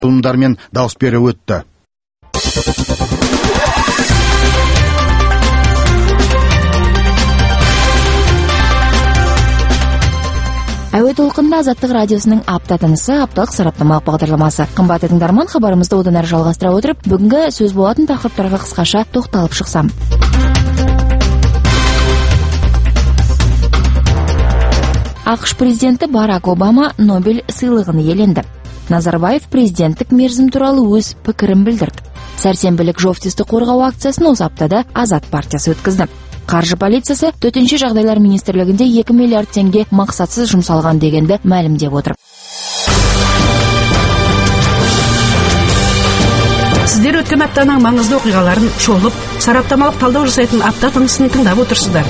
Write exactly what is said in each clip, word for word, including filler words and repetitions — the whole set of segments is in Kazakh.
басылымдармен дауыс беріп өтті. Әуе толқынында Азаттық радиосының апта тынысы, апталық сараптамалық бағдарламасы. Қымбатты тыңдарман, хабарымызды одан әрі жалғастыра отырып, бүгінгі сөз болатын тақырыптарға қысқаша тоқталып шықсам. ақш президенті Барак Обама Нобель сыйлығын иеленді. Назарбаев президенттік мерзім туралы өз пікірін білдірді. Сәрсенбілік жовтисті қорғау акциясын осы аптада Азат партиясы өткізді. Қаржы полициясы төтенше жағдайлар министрлігінде екі миллиард теңге мақсатсыз жұмсалған дегенді мәлімдеп отыр. Сіздер өткен аптаның маңызды оқиғаларын шолып, сараптамалық талдау жасайтын апта тынысын тыңдап отырсыздар.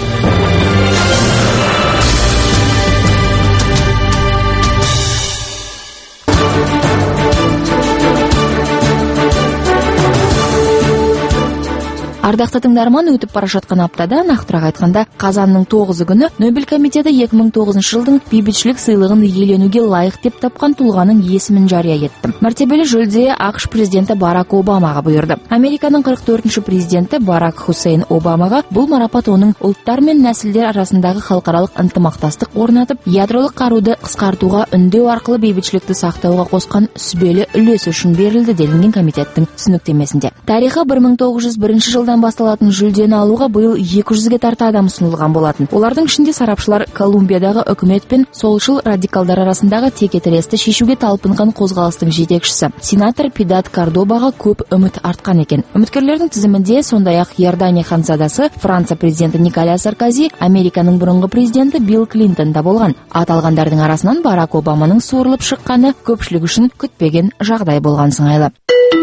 Ардақты тыңдарман, өтіп бара жатқан аптада, нақтырақ айтқанда, қазанның тоғызы күні Нобель комитеті екі мың тоғызыншы жылдың бейбітшілік сыйлығын иеленуге лайық деп тапқан тұлғаның есімін жария етті. Мәртебелі жүлде ақш президенті Барак Обамаға бұйырды. Американың қырық төртінші президенті Барак Хусейн Обамаға бұл марапат оның ұлттар мен нәсілдер арасындағы халықаралық ынтымақтастық орнатып, ядролық қаруды қысқартуға үндеу арқылы бейбітшілікті сақтауға қосқан сүбелі үлесі үшін берілді делінген комитеттің түсініктемесінде. Тарихы бір мың тоғыз жүз бірінші жылдан басталатын жүлдені алуға биыл екі жүзге тарта адам ұсынылған болатын. Олардың ішінде сарапшылар Колумбиядағы үкімет пен солшыл радикалдар арасындағы текетіресті шешуге талпынған қозғалыстың жетекшісі сенатор Пидат Кардобаға көп үміт артқан екен. Үміткерлердің тізімінде сондай-ақ Иордания ханзадасы, Франция президенті Николя Саркози, Американың бұрынғы президенті Билл Клинтон да болған. Аталғандардың арасынан Барак Обаманың суырылып шыққаны көпшілік үшін күтпеген жағдай болған сыңайлы.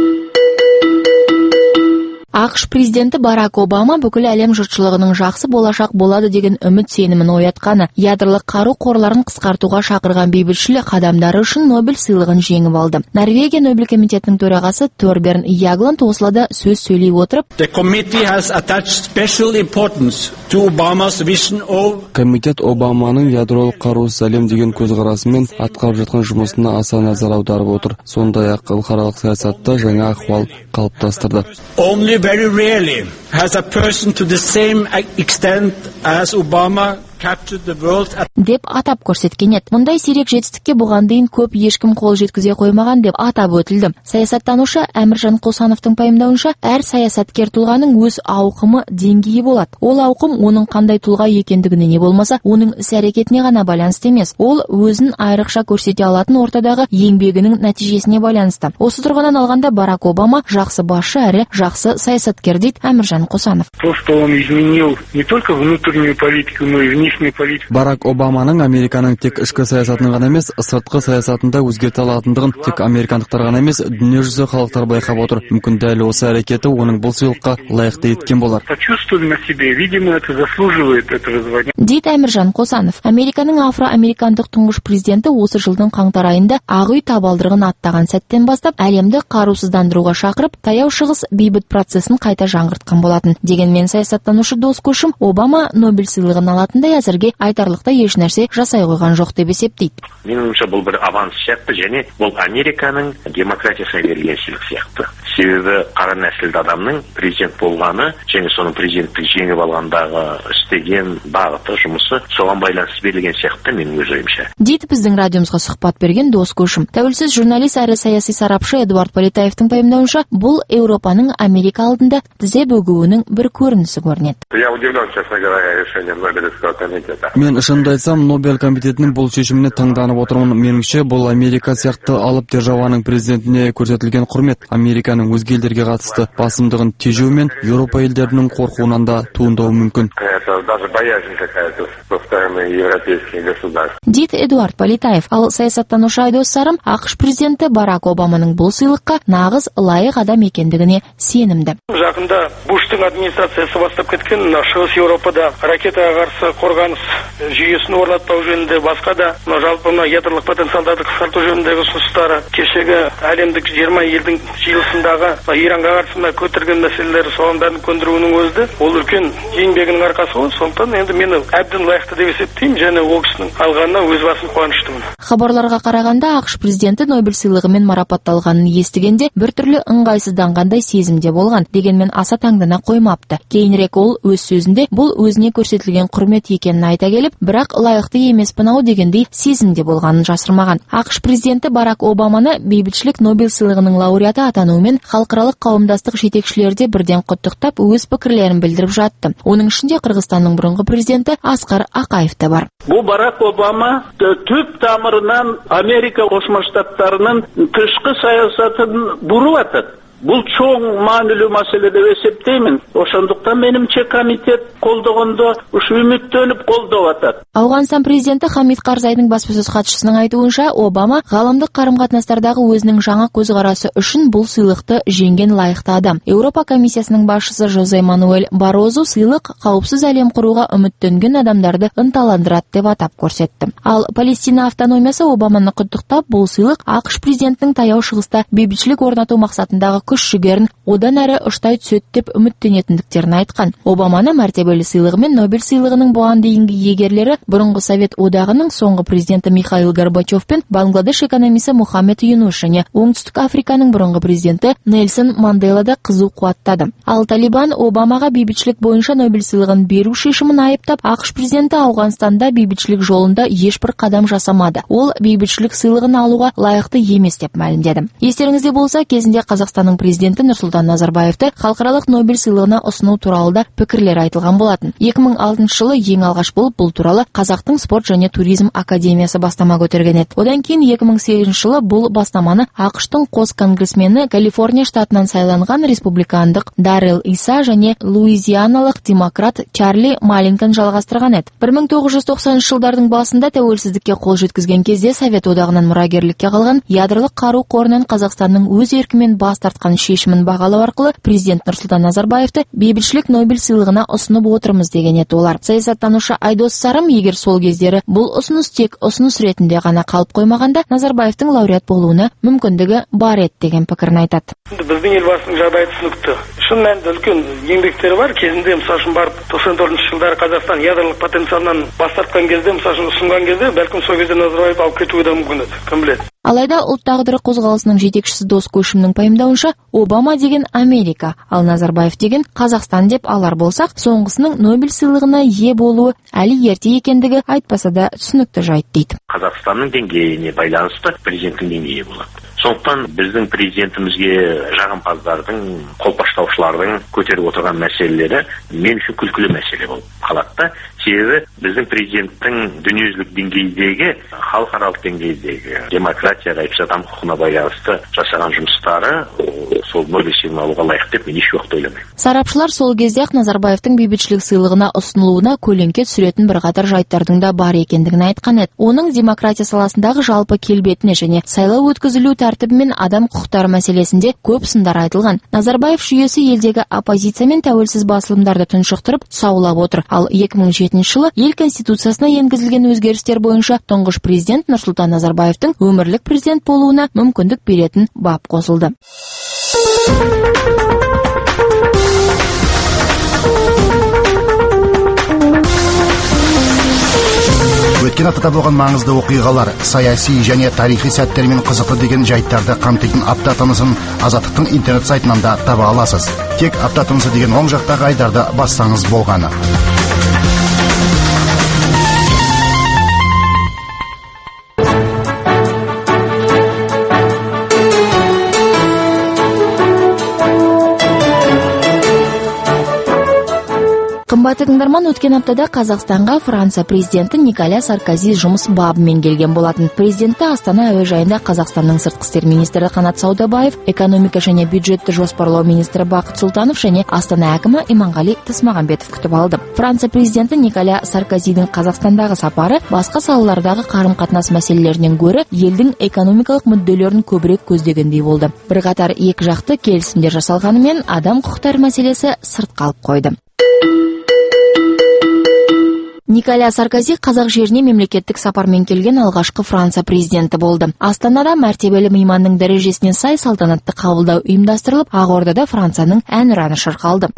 ақш президенті Барак Обама бүкіл әлем жұртшылығының жақсы болашақ болады деген үміт сенімін оятқаны, ядролық қару қорларын қысқартуға шақырған бейбітшілік қадамдары үшін Нобель сыйлығын жеңіп алды. Норвегия Нобель комитетінің төрағасы Торберн Ягланд осылада сөз сөйлей отырып, комитет Обаманың ядролық қарусыз әлем деген көзқарасымен атқарып жатқан жұмысына аса назар аударып отыр. Сондай-ақ халықаралық саясатта жаңа ахуал қалыптастырды. Very rarely has a person to the same extent as Obama captured the world at... деп атап көрсеткен еді. Мұндай сирек жетістікке бұған дейін көп ешкім қол жеткізе қоймаған деп атап өтілді. Саясаттанушы Әміржан Қосановтың пайымдауынша, әр саясаткер тұлғаның өз ауқымы деңгейі болады. Ол ауқым оның қандай тұлға екендігіне не болмаса, оның іс-әрекетіне ғана байланысты емес. Ол өзін айрықша көрсете алатын ортадағы еңбегінің нәтижесіне байланысты. Осы тұрғыдан алғанда Барак Обама жақсы басшы әрі жақсы саясаткер дейді Әміржан Қосанов. То, что он изменил не только внутреннюю политику, но и внешнюю политику. Барак Обаманың Американың тек ішкі саясатын ғана емес, сыртқы саясатында өзгерте алатындығын тек американдықтар ғана емес, дүниежүзі халықтар байқап отыр. Мүмкін дәл осы әрекеті оның бұл сыйлыққа лайықты еткен болар. Почувствовали на себе, видимо, это заслуживает этого звания. Дейді Әміржан Қосанов. Американың афроамерикандық тұңғыш президенті осы жылдың қаңтар айында Ақ үй табалдырығын аттаған сәттен бастап әлемді қарусыздандыруға шақырып, таяу шығыс бейбіт процесін қайта жаңғыртқан болатын. Дегенмен саясаттанушы дос көшім Обама Нобель сыйлығын алатындай әзірге айтарлықтай еш нәрсе жасай қойған жоқ деп есептейді. Менің ойымша бұл бір аванс сияқты, және бұл Американың демократиясына берілген сыйлық сияқты. Себебі қара нәсілді адамның президент болғаны және соның президенттік жеңіп алғандағы істеген бағыты, жұмысы соған байланысты берілген сияқты менің өз ойымша. Дейді біздің радиомызға сұхбат берген дос көшім. Тәуелсіз журналист әрі саяси сарапшы Эдуард Политаевтың пайымдауынша, бұл Еуропаның Америка алдында тізе бүгуінің бір көрінісі көрінеді. Я удивлен, честно говоря, решением Нобелевского комитета. Мен шынымды айтсам, Нобель комитетінің бұл шешіміне таңданып отырмын. Меніңше, бұл Америка сияқты алып державаның президентіне көрсетілген құрмет. Американың өзге елдерге қатысты басымдығын тежеу мен Еуропа елдерінің қорқуынан да туындауы мүмкін. Это даже боязнь какая-то со стороны европейских государств. Дейді Эдуард Политаев. Ал саясаттанушы Айдос Сарым ақш президенті Барак Обаманың бұл сыйлыққа нағыз лайық адам екендігіне сенімді. Жақында Буштың администрациясы бастап кеткен шығыс Еуропада ракетаға қарсы қорғаныс қорғаныс жүйесін орнатпау жөнінде, басқа да мына жалпы мына ядролық потенциалдарды қысқарту жөніндегі ұсыныстары, кешегі әлемдік жиырма елдің жиылысындағы Иранға қарсы мына көтерген мәселелері, соның бәрін көндіруінің өзі ол үлкен еңбегінің арқасы ғой. Сондықтан енді мені әбден лайықты деп есептеймін, және ол кісінің алғанына өз басым қуаныштымын. Хабарларға қарағанда ақш президенті Нобель сыйлығымен марапатталғанын естігенде біртүрлі ыңғайсызданғандай сезімде болған, дегенмен аса таңдана қоймапты. Кейінірек ол өз сөзінде бұл өзіне көрсетілген құрмет екенін айта келіп, бірақ лайықты емеспін ау дегендей сезімде болғанын жасырмаған. ақш президенті Барак Обаманы бейбітшілік Нобель сыйлығының лауреаты атануымен халықаралық қауымдастық жетекшілері де бірден құттықтап өз пікірлерін білдіріп жатты. Оның ішінде Қырғызстанның бұрынғы президенті Асқар Ақаев та бар. Бұл Барак Обама түп тамырынан Америка Қосма Штаттарының тышқы саясатын бұрып атады. Бұл чоң маңызды мәселе деп есептеймін. Ошондуктан менимче комитет колдогондо ушу үмүттөнүп колдоп атат. Ауғанстан президенті Хамид Карзайдың баспасөз хатшысының айтуынша, Обама ғаламдық қарым-қатынастардағы өзінің жаңа көзқарасы үшін бұл сыйлықты жеңген лайықты адам. Еуропа комиссиясының басшысы Жозе Мануэль Барозу сыйлық қауіпсіз әлем құруға үміттенген адамдарды ынталандырады деп атап көрсетті. Ал Палестина автономиясы Обаманы құттықтап, бұл сыйлық ақш президентінің таяу шығыста бейбітшілік орнату мақсатындағы күш-жігерін одан әрі ұштай түседі деп үміттенетіндіктерін айтқан. Обаманы мәртебелі сыйлығы мен Нобель сыйлығының бұған дейінгі иегерлері бұрынғы Совет одағының соңғы президенті Михаил Горбачев пен Бангладеш экономисі Мухаммед Юнус және Оңтүстік Африканың бұрынғы президенті Нельсон Мандела да қызу қуаттады. Ал Талибан Обамаға бейбітшілік бойынша Нобель сыйлығын беру шешімін айыптап, ақш президенті Ауғанстанда бейбітшілік жолында ешбір қадам жасамады. Ол бейбітшілік сыйлығын алуға лайықты емес деп мәлімдеді. Естеріңізде болса, кезінде Қазақстанның президенті Нұрсұлтан Назарбаевты халықаралық Нобель сыйлығына ұсыну туралы да пікірлер айтылған болатын. екі мың алтыншы жылы ең алғаш болып бұл туралы Қазақтың спорт және туризм академиясы бастама көтерген еді. Одан кейін екі мың сегізінші жылы бұл бастаманы ақштың қос конгрессмені Калифорния штатынан сайланған республикандық Даррел Иса және луизианалық демократ Чарли Малинкон жалғастырған еді. бір мың тоғыз жүз тоқсаныншы жылдардың басында тәуелсіздікке қол жеткізген кезде Совет одағынан мұрагерлікке қалған ядролық қару қорынан Қазақстанның өз еркімен бас тартқан шешімін бағалау арқылы президент Нұрсұлтан Назарбаевты бейбітшілік Нобель сыйлығына ұсынып отырмыз деген еді олар. Саясаттанушы Айдос Сарым, егер сол кездері бұл ұсыныс тек ұсыныс ретінде ғана қалып қоймағанда, Назарбаевтың лауреат болуына мүмкіндігі бар еді деген пікірін айтады. Біздің елбасының жағдайы түсінікті. Шын мәнінде үлкен еңбектері бар. Кезінде мысалы үшін барып тоқсан төртінші жылдары Қазақстан ядролық потенциалынан бас тартқан кезде, мысалы үшін ұсынған кезде, бәлкім сол кезде Назарбаев алып кетуі де мүмкін еді. Кім біледі. Алайда ұлт тағдыры қозғалысының жетекшісі Дос Көшімнің пайымдауынша, Обама деген Америка, ал Назарбаев деген Қазақстан деп алар болсақ, соңғысының Нобель сыйлығына ие болуы әлі ерте екендігі айтпаса да түсінікті жайт дейді. Қазақстанның деңгейіне байланысты президенттің деңгейі болады. Сондықтан біздің президентімізге жағымпаздардың, қолпаштаушылардың көтеріп отырған мәселелері мен үшін күлкілі мәселе болып қалады. Себебі біздің президенттің дүниежүзілік деңгейдегі, халықаралық деңгейдегі демократияға, адам құқығына байланысты жасаған жұмыстары сол Нобель сыйлығын алуға лайық деп мен еш уақытта ойламаймын. Сарапшылар сол кезде-ақ Назарбаевтың бейбітшілік сыйлығына ұсынылуына көлеңке түсіретін бірқатар жайттардың да бар екендігін айтқан еді. Оның демократия саласындағы жалпы келбетіне және сайлау өткізілу тәртібі мен адам құқықтары мәселесінде көп сындар айтылған. Назарбаев жүйесі елдегі оппозиция мен тәуелсіз басылымдарды тұншықтырып саулап отыр. Ал екі мың жетінші жылы ел конституциясына енгізілген өзгерістер бойынша тұңғыш президент Нұрсұлтан Назарбаевтың өмірлік президент болуына мүмкіндік беретін бап қосылды. Өткен аптада болған маңызды оқиғалар, саяси және тарихи сәттермен қызықты деген жайттарды қамтитын апта тынысын Азаттықтың интернет сайтынан да таба аласыз. Тек апта тынысы деген оң жақтағы айдарды бассаңыз болғаны. Қымбатты тыңдарман, өткен аптада Қазақстанға Франция президенті Николя Саркози жұмыс бабымен келген болатын. Президенті Астана әуежайында Қазақстанның сыртқы істер министрі Қанат Саудабаев, экономика және бюджетті жоспарлау министрі Бақыт Сұлтанов және Астана әкімі Иманғали Тасмағамбетов күтіп алды. Франция президенті Николя Саркозидің Қазақстандағы сапары басқа салалардағы қарым-қатынас мәселелерінен гөрі елдің экономикалық мүдделерін көбірек көздегендей болды. Бірқатар екі жақты келісімдер жасалғанымен адам құқықтары мәселесі сырт қалып қойды. Николя Саркози қазақ жеріне мемлекеттік сапармен келген алғашқы Франция президенті болды. Астанада мәртебелі мейманның дәрежесіне сай салтанатты қабылдау ұйымдастырылып, Ақордада Францияның әнұраны шырқалды.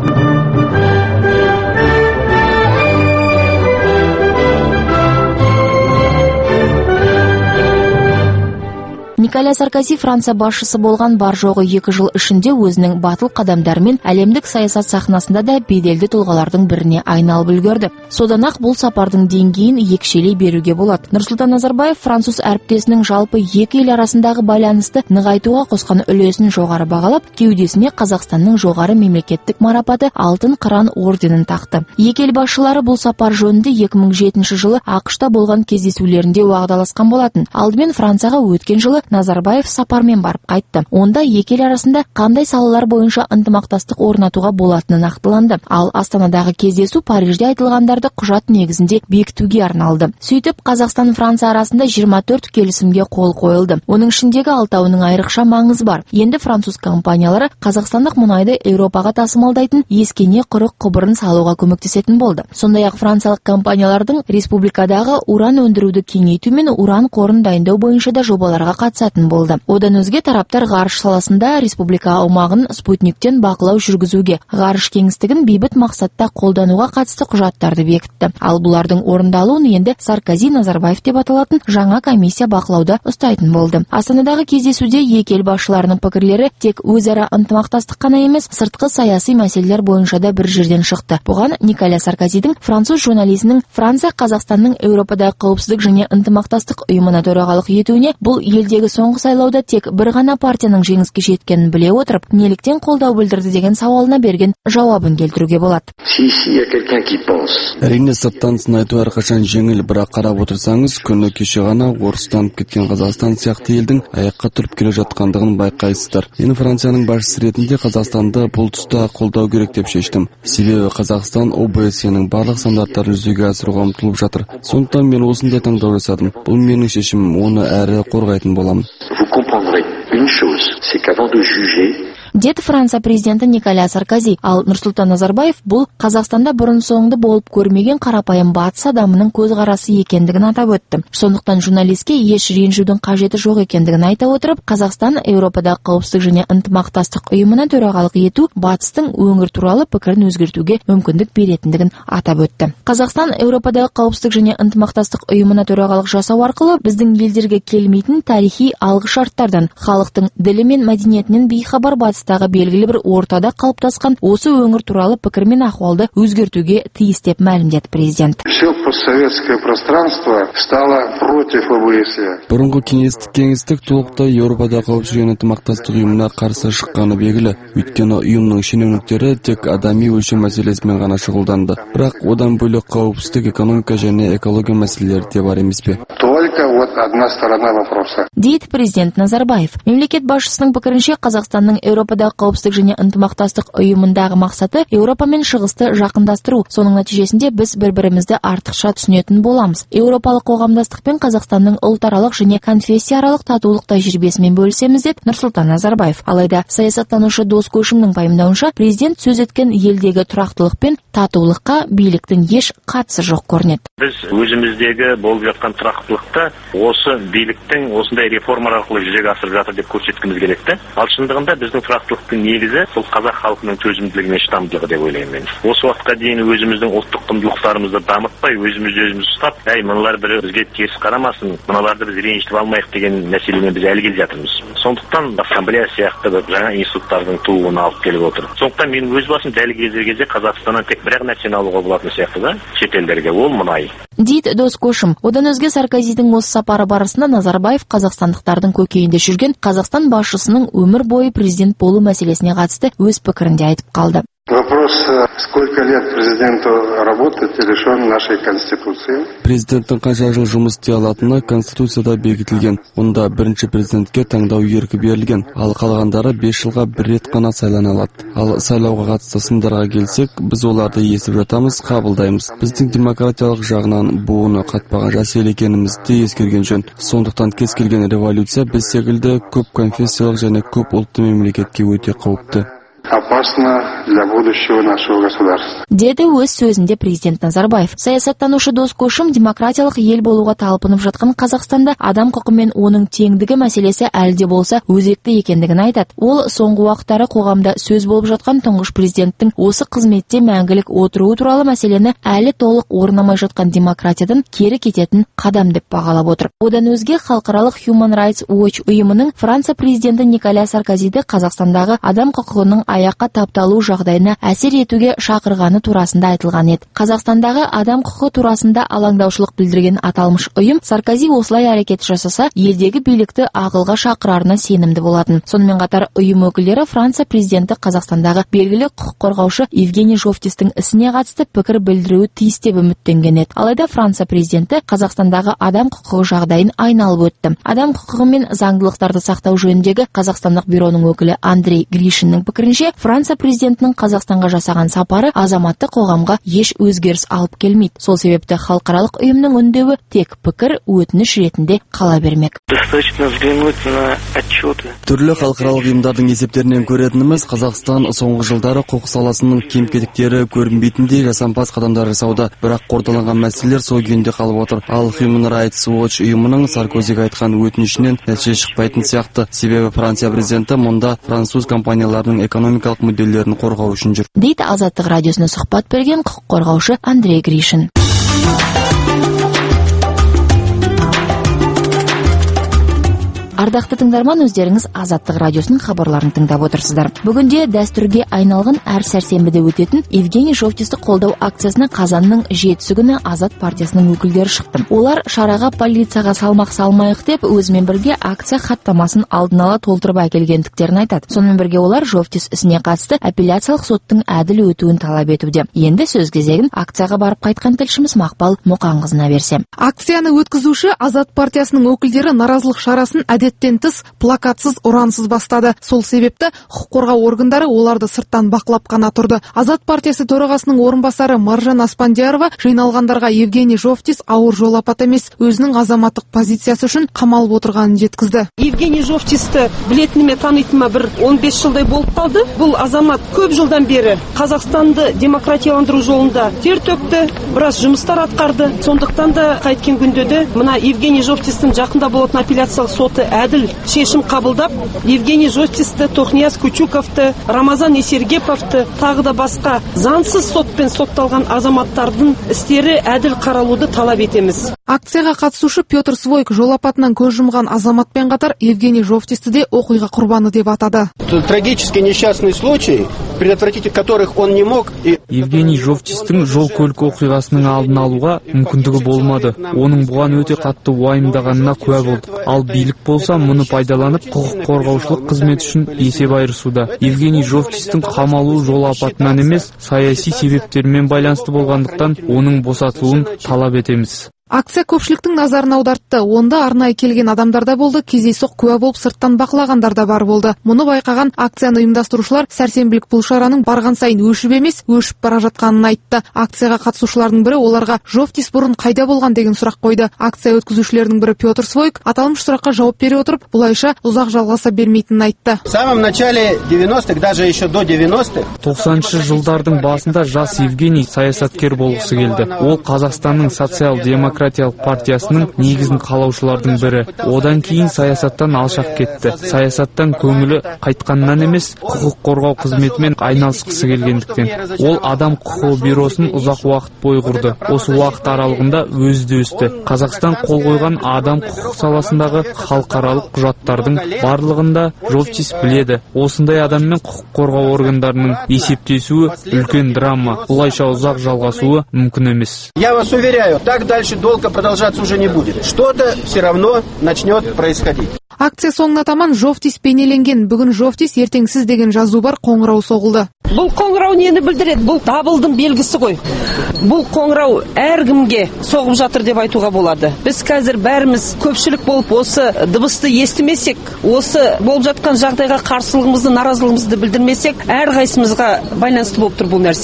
Николя Саркози Франция басшысы болған бар жоғы екі жыл ішінде өзінің батыл қадамдарымен әлемдік саясат сахнасында да беделді тұлғалардың біріне айналып үлгерді. Содан ақ бұл сапардың деңгейін екшелей беруге болады. Нұрсұлтан Назарбаев француз әріптесінің жалпы екі ел арасындағы байланысты нығайтуға қосқан үлесін жоғары бағалап, кеудесіне Қазақстанның жоғары мемлекеттік марапаты алтын қыран орденін тақты. Екі ел басшылары бұл сапар жөнінде екі мың жетінші жылы ақш та болған кездесулерінде уағдаласқан болатын. Алдымен Францияға өткен жылы Назарбаев сапармен барып қайтты. Онда екі ел арасында қандай салалар бойынша ынтымақтастық орнатуға болатыны нақтыланды. Ал Астанадағы кездесу Парижде айтылғандарды құжат негізінде бекітуге арналды. Сөйтіп, Қазақстан Франция арасында жиырма төрт келісімге қол қойылды. Оның ішіндегі алтауының айрықша маңызы бар. Енді француз компаниялары қазақстандық мұнайды Еуропаға тасымалдайтын ескене құрық құбырын салуға көмектесетін болды. Сондай-ақ франциялық компаниялардың республикадағы уран өндіруді кеңейту мен уран қорын дайындау бойынша да жобаларға қатысатын болды. Одан өзге тараптар ғарыш саласында республика аумағын спутниктен бақылау жүргізуге, ғарыш кеңістігін бейбіт мақсатта қолдануға қатысты құжаттарды бекітті. Ал бұлардың орындалуын енді Саркози Назарбаев деп аталатын жаңа комиссия бақылауда ұстайтын болды. Астанадағы кездесуде екі ел басшыларының пікірлері тек өзара ынтымақтастық қана емес, сыртқы саяси мәселелер бойынша да бір жерден шықты. Бұған Николя Саркозидің француз журналисінің Франция Қазақстанның Еуропадағы қауіпсіздік және ынтымақтастық ұйымына төрағалық етуіне, бұл елдегі соңғы сайлауда тек бір ғана партияның жеңіске жеткенін біле отырып, неліктен қолдау білдірді деген сауалына берген жауабын келтіруге болады. Әрине, сырттан сын айту әрқашан жеңіл, бірақ қарап отырсаңыз, күні кеше ғана орыстанып кеткен Қазақстан сияқты елдің аяққа тұрып келе жатқандығын байқайсыздар. Мен Францияның басшысы ретінде Қазақстанды бұл тұста қолдау керек деп шештім. Себебі Қазақстан о бэ эс е-нің барлық стандарттарын жүзеге асыруға ұмтылып жатыр. Сондықтан мен осындай таңдау жасадым. Бұл менің шешімім, оны әрі қорғайтын боламын. Деді Франция президенті Николя Саркози. Ал Нұрсұлтан Назарбаев бұл Қазақстанда бұрын соңды болып көрмеген қарапайым батыс адамының көзқарасы екендігін атап өтті. Сондықтан журналистке еш ренжудің қажеті жоқ екендігін айта отырып, Қазақстан Еуропадағы қауіпсіздік және ынтымақтастық ұйымына төрағалық ету батыстың өңір туралы пікірін өзгертуге мүмкіндік беретіндігін атап өтті. Қазақстан Еуропадағы қауіпсіздік және ынтымақтастық ұйымына төрағалық жасау арқылы біздің елдерге келмейтін тарихи алғышарттардан, халықтың ділі мен мәдениетінен бейхабар батыстағы белгілі бір ортада қалыптасқан осы өңір туралы пікір мен ахуалды өзгертуге тиіс деп мәлімдеді президент. Бұрынғы кеңестік кеңістік толықтай Еуропада қауіпсіздік және ынтымақтастық ұйымына қарсы шыққаны белгілі. Өйткені ұйымның шенеуніктері тек адами өлшем мәселесімен ғана шұғылданды. Бірақ одан бөлек қауіпсіздік, экономика және экология мәселелері де бар емес пе? Дейді президент Назарбаев. Мемлекет басшысының пікірінше, Қазақстанның Еуропадағы қауіпсіздік және ынтымақтастық ұйымындағы мақсаты Еуропа мен шығысты жақындастыру. Соның нәтижесінде біз бір-бірімізді артықша түсінетін боламыз. Еуропалық қоғамдастық пен Қазақстанның ұлтаралық және конфессияаралық татулық тәжірибесімен бөлісеміз деді Нұрсұлтан Назарбаев. Алайда саясаттанушы Дос Көшімнің пайымдауынша, президент сөз еткен елдегі тұрақтылық пен татулыққа биліктің еш қатысы жоқ көрінеді. Біз өзіміздегі болып жатқан тұрақтылықты осы биліктің осындай реформалар арқылы жүзеге асырып жатыр деп көрсеткіміз керек те. Ал шындығында біздің тұрақтылықтың негізі сол қазақ халқының төзімділігі мен шыдамдылығы деп ойлаймын мен. Осы уақытқа дейін өзіміздің ұлттық құндылықтарымызды дамытпай, өзімізді өзіміз ұстап, әй мыналар бір бізге теріс қарамасын, мыналарды біз ренжітіп алмайық деген мәселемен біз әлі келе жатырмыз. Сондықтан ассамблея сияқты бір жаңа институттардың тууына алып келіп отыр. Сондықтан мен өз басым дәл кезде Қазақстаннан тек бір-ақ нәрсені алуға болатын сияқты да, шетелдерге, ол мұнай. Дейді Дос Көшім. Одан өзге Саркозидің осы сапары барысында Назарбаев қазақстандықтардың көкейінде жүрген Қазақстан басшысының өмір бойы президент болу мәселесіне қатысты өз пікірінде айтып қалды. Вопрос, сколько лет президенту работать, решен нашей Конституцией. Президенттің қанша жыл жұмыс істей алатыны Конституцияда бекітілген. Онда бірінші президентке таңдау еркі берілген, ал қалғандары бес жылға бір рет қана сайлана алады. Ал сайлауға қатысты сындарға келсек, біз оларды естіп жатамыз, қабылдаймыз. Біздің демократиялық жағынан буыны қатпаған жас ел екенімізді ескерген жөн. Сондықтан кез келген революция біз секілді көп конфессиялық және көп ұлтты мемлекетке өте қауіпті. опасно для будущего нашего государства. Деді өз сөзінде президент Назарбаев. Саясаттанушы дос көшім демократиялық ел болуға талпынып жатқан Қазақстанда адам құқы мен оның теңдігі мәселесі әлде болса өзекті екендігін айтады. Ол соңғы уақыттары қоғамда сөз болып жатқан тұңғыш президенттің осы қызметте мәңгілік отыруы туралы мәселені әлі толық орнамай жатқан демократиядан кері кететін қадам деп бағалап отыр. Одан өзге халықаралық Human Rights Watch ұйымының Франция президенті Николя Саркозиді Қазақстандағы адам құқығының аяққа тапталу жағдайына әсер етуге шақырғаны турасында айтылған еді. Қазақстандағы адам құқығы турасында алаңдаушылық білдірген аталмыш ұйым Саркози осылай әрекет жасаса, елдегі билікті ақылға шақырарына сенімді болатын. Сонымен қатар ұйым өкілдері Франция президенті Қазақстандағы белгілі құқық қорғаушы Евгений Жовтистің ісіне қатысты пікір білдіруі тиіс деп үміттенген еді. Алайда Франция президенті Қазақстандағы адам құқығы жағдайын айналып өтті. Адам құқығы мен заңдылықтарды сақтау жөніндегі Қазақстандық бюроның өкілі Андрей Гришиннің пікірінше, Франция президентінің Қазақстанға жасаған сапары азаматты қоғамға еш өзгеріс алып келмейді. Сол себепті халықаралық ұйымның үндеуі тек пікір өтініш ретінде қала бермек. Түрлі халықаралық ұйымдардың есептерінен көретініміз, Қазақстан соңғы жылдары құқық саласының кем-кетіктері көрінбейтіндей жасампаз қадамдар жасауда, бірақ қордаланған мәселелер сол күйінде қалып отыр. Ал Human Rights Watch ұйымының Саркозиге айтқан өтінішінен нәтиже шықпайтын сияқты. Себебі Франция президенті мұнда француз компанияларының экономикалық мүдделерін қорғау үшін жүр. Дейді Азаттық радиосына сұхбат берген құқық қорғаушы Андрей Гришин. Ардақты тыңдарман, өздеріңіз Азаттық радиосының хабарларын тыңдап отырсыздар. Бүгінде дәстүрге айналған әр сәрсенбіде өтетін Евгений Жовтисті қолдау акциясына қазанның жетісі күні Азат партиясының өкілдері шықты. Олар шараға полицияға салмақ салмайық деп өзімен бірге акция хаттамасын алдын ала толтырып әкелгендіктерін айтады. Сонымен бірге олар Жовтис ісіне қатысты апелляциялық соттың әділ өтуін талап етуде. Енді сөз кезегін акцияға барып қайтқан тілшіміз Мақпал Мұқанқызына берсем. Акцияны өткізуші Азат партиясының өкілдері наразылық шарасын әдет тентіс, плакатсыз, ұрансыз бастады. Сол себепті құқық қорғау органдары оларды сырттан бақылап қана тұрды. Азат партиясы төрағасының орынбасары Маржан Аспандиярова жиналғандарға Евгений Жовтис ауыр жол апаты емес, өзінің азаматтық позициясы үшін қамалып отырғанын жеткізді. Евгений Жовтисті білетініме танитыма бір он бес жылдай болып қалды. Бұл азамат көп жылдан бері Қазақстанды демократияландыру жолында тер төкті, біраз жұмыстар атқарды. Сондықтан да қайткен күнде де мына Евгений Жовтистің жақында болатын апелляциялық соты әділ шешім қабылдап, Евгений Жовтисті, Тохнияз Кучуковты, Рамазан Есергеповты, тағы да басқа заңсыз сотпен сотталған азаматтардың істері әділ қаралуды талап етеміз. Акцияға қатысушы Петр Свойк жол апатынан көз жұмған азаматпен қатар Евгений Жовтисті де оқиға құрбаны деп атады. Трагический несчастный случай, предотвратить которых он не мог. Евгений Жовтистің жол көлік оқиғасының алдын алуға мүмкіндігі болмады. Оның бұған өте қатты уайымдағанына куә болдық. Ал билік болса, мұны пайдаланып құқық қорғаушылық қызмет үшін есеп айырысуда. Евгений Жовтистің қамалуы жол апатынан емес, саяси себептермен байланысты болғандықтан оның босатылуын талап етеміз. Акция көпшіліктің назарын аудартты. Онда арнайы келген адамдар да болды, кездейсоқ куә болып сырттан бақылағандар да бар болды. Мұны байқаған акцияны ұйымдастырушылар сәрсенбілік бұл шараның барған сайын өшіп емес, өшіп бара жатқанын айтты. Акцияға қатысушылардың бірі оларға Жовтис бұрын қайда болған деген сұрақ қойды. Акция өткізушілерінің бірі Петр Свойк аталмыш сұраққа жауап бере отырып, бұлайша ұзақ жалғаса бермейтінін айтты. В самом начале девяностых, даже еще до девяностых, тоқсаныншы жылдардың басында жас Евгений саясаткер болғысы келді. Ол Қазақстанның социал-демократиялық партиясының негізін қалаушылардың бірі. Одан кейін саясаттан алшақ кетті. Саясаттан көңілі қайтқаннан емес, құқық қорғау қызметімен айналысқысы келгендіктен. Ол адам құқығы бюросын ұзақ уақыт бойы құрды. Осы уақыт аралығында өзі де өсті. Қазақстан қол қойған адам құқық саласындағы халықаралық құжаттардың барлығында Жовтис біледі. Осындай адаммен құқық қорғау органдарының есептесуі үлкен драма. Бұлайша ұзақ жалғасуы мүмкін емес. Я вас уверяю, так дальше долго продолжаться уже не будет. Что-то все равно начнет происходить. Акция соңына таман Жовтис бейнеленген. Бүгін Жовтис ертеңсіз деген жазу бар, қоңырау соғылды. Бұл қоңырау нені білдіреді? Бұл дабылдың белгісі ғой. Бұл қоңырау әркімге соғып жатыр деп айтуға болады. Біз қазір бәріміз көпшілік болып осы дыбысты естімесек, осы болып жатқан жағдайға қарсылығымызды, наразылығымызды білдірмесек, әрқайсымызға байланысты болып тұр бұл нәрсе.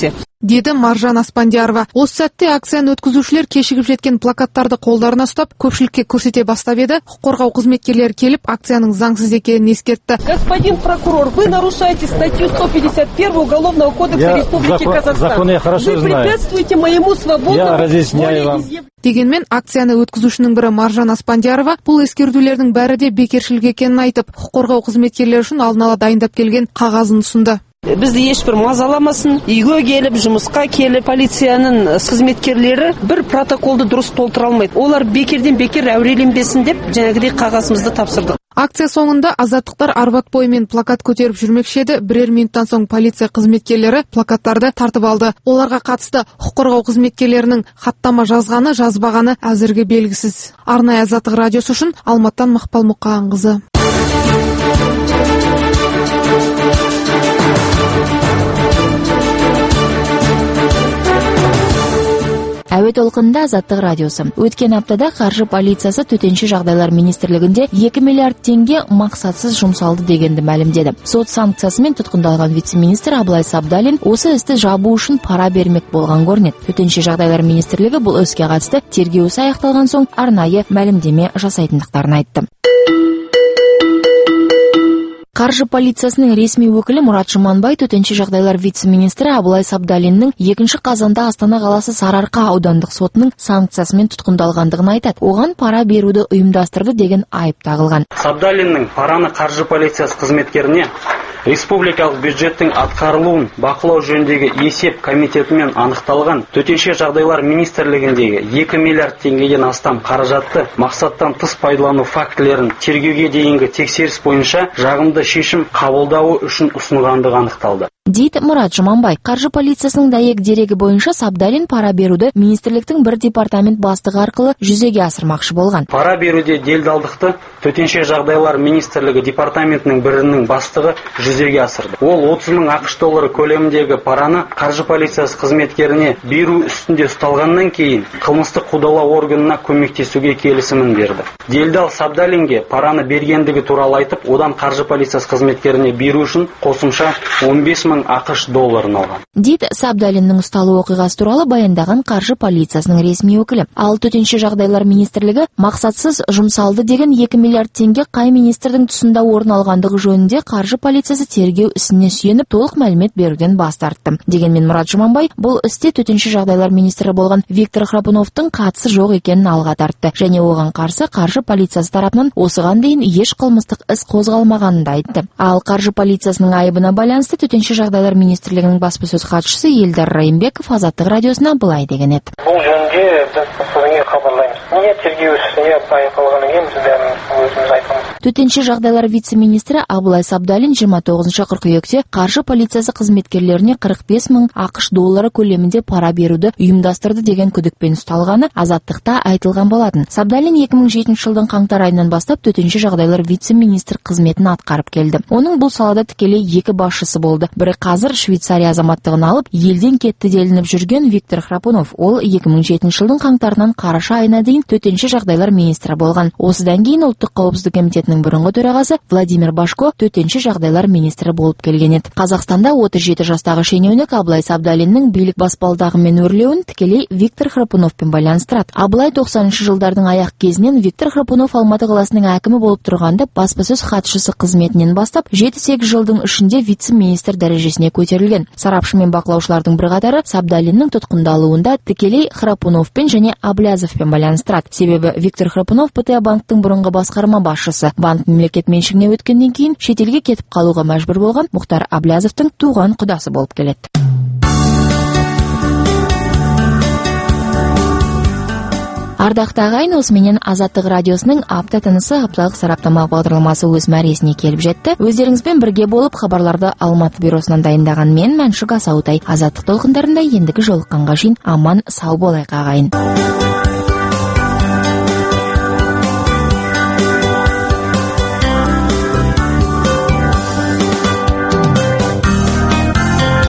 деді Маржан Аспандиярова. Осы сәтте акцияны өткізушілер кешігіп жеткен плакаттарды қолдарына ұстап, көпшілікке көрсете бастап еді. Құқық қорғау қызметкерлері келіп, акцияның заңсыз екенін ескертті. Господин прокурор, вы нарушаете статью сто пятьдесят один Уголовного кодекса Республики Казахстан. Закон я хорошо вы знаю. препятствуете моему свободному Я разъясняю вам. Дегенмен акцияны өткізушінің бірі Маржан Аспандиярова бұл ескертулердің бәрі де бекершілік екенін айтып, құқық қорғау қызметкерлері үшін алдын ала дайындап келген қағазын ұсынды. Бізді ешбір мазаламасын, үйге келіп, жұмысқа келіп, полицияның қызметкерлері бір протоколды дұрыс толтыра алмайды. Олар бекерден бекер әуреленбесін деп, жаңағыдай қағазымызды тапсырдық. Акция соңында азаттықтар арбат бойымен плакат көтеріп жүрмекші еді. Бірер минуттан соң полиция қызметкерлері плакаттарды тартып алды. Оларға қатысты құқық қорғау қызметкерлерінің хаттама жазғаны, жазбағаны әзірге белгісіз. Арнайы Азаттық радиосы үшін Алматыдан Мақпал Мұқағанқызы. Әуе толқынында Азаттық радиосы. Өткен аптада қаржы полициясы төтенше жағдайлар министрлігінде екі миллиард теңге мақсатсыз жұмсалды дегенді мәлімдеді. Сот санкциясымен тұтқындалған вице-министр Абылай Сабдалин осы істі жабу үшін пара бермек болған көрінеді. Төтенше жағдайлар министрлігі бұл іске қатысты тергеу ісі аяқталған соң арнайы мәлімдеме жасайтындықтарын айтты. Қаржы полициясының ресми өкілі Мұрат Жұманбай төтенше жағдайлар вице-министрі Абылай Сабдалиннің екінші қазанда Астана қаласы Сарыарқа аудандық сотының санкциясымен тұтқындалғандығын айтады. Оған пара беруді ұйымдастырды деген айып тағылған. Сабдалиннің параны қаржы полициясы қызметкеріне республикалық бюджеттің атқарылуын бақылау жөніндегі есеп комитетімен анықталған төтенше жағдайлар министрлігіндегі екі миллиард теңгеден астам қаражатты мақсаттан тыс пайдалану фактілерін тергеуге дейінгі тексеріс бойынша жағымды шешім қабылдауы үшін ұсынғандығы анықталды. Дейді Мұрат Жұманбай. Қаржы полициясының дәйек дерегі бойынша Сабдалин пара беруді министрліктің бір департамент бастығы арқылы жүзеге асырмақшы болған. Пара беруде делдалдықты төтенше жағдайлар министрлігі департаментінің бірінің бастығы жүзеге асырды. Ол отыз мың ақш доллары көлеміндегі параны қаржы полициясы қызметкеріне беру үстінде ұсталғаннан кейін қылмыстық қудалау органына көмектесуге келісімін берді. Делдал Сабдалинге параны бергендігі туралы айтып, одан қаржы полициясы қызметкеріне беру үшін қосымша он бес мың ақш долларын алған. Дейді Сабдалиннің ұсталу оқиғасы туралы баяндаған қаржы полициясының ресми өкілі. Ал төтенше жағдайлар министрлігі мақсатсыз жұмсалды деген екі миллиард теңге қай министрдің тұсында орын алғандығы жөнінде қаржы полициясы тергеу ісіне сүйеніп толық мәлімет беруден бас тартты. Дегенмен Мұрат Жұманбай бұл істе төтенше жағдайлар министрі болған Виктор Храпуновтың қатысы жоқ екенін алға тартты және оған қарсы қаржы полициясы тарапынан осыған дейін еш қылмыстық іс қозғалмағанын да айтты. Ал қаржы полициясының айыбына байланысты төтенше жағдайлар министрлігінің баспасөз хатшысы Елдар Райымбеков Азаттық радиосына былай деген еді. Бұл жөнінде біз сізге хабарлаймыз. Не тергеу ісіне байқалғаннан кейін біз бәрін өзіміз айтамыз. Төтенше жағдайлар вице-министрі Абылай Сабдалин жиырма тоғызыншы қыркүйекте қаржы полициясы қызметкерлеріне қырық бес мың ақш доллары көлемінде пара беруді ұйымдастырды деген күдікпен ұсталғаны Азаттықта айтылған болатын. Сабдалин екі мың жетінші жылдың қаңтар айынан бастап төтенше жағдайлар вице-министр қызметін атқарып келді. Оның бұл салада тікелей екі басшысы болды. Бірі қазір Швейцария азаматтығын алып, елден кетті делініп жүрген Виктор Храпунов. Ол екі мың жетінші жылдың қаңтарынан қараша айына дейін төтенше жағдайлар министрі болған. Осыдан кейін ұлттық қауіпсіздік комитетінің бұрынғы төрағасы Владимир Башко төтенше жағдайлар министрі болып келген еді. Қазақстанда отыз жеті жастағы шенеунік Абылай Сабдалиннің билік баспалдағымен өрлеуін тікелей Виктор Храпуновпен байланыстырады. Абылай тоқсаныншы жылдардың аяқ кезінен Виктор Храпунов Алматы қаласының әкімі болып тұрғанда баспасөз хатшысы қызметінен бастап жеті сегіз жылдың ішінде вице-министр дәрежесіне көтерілген. Сарапшы мен бақылаушылардың бірқатары Сабдалиннің тұтқындалуында тікелей Храпуновпен және Аблязовпен байланыстырады. Себебі Виктор Храпунов ПТА банктың бұрынғы басқарма басшысы. Банк мемлекет меншігіне өткеннен кейін шетелге кетіп қалуға мәжбүр болған Мұхтар Аблязовтың туған құдасы болып келеді. Ардақты ағайын, осыменен Азаттық радиосының апта тынысы апталық сараптама бағдарламасы өз мәресіне келіп жетті. Өздеріңізбен бірге болып хабарларды Алматы бюросынан дайындаған мен Мәншүк Асаутай. Азаттық толқындарында ендігі жолыққанға шейін аман сау болайық ағайын.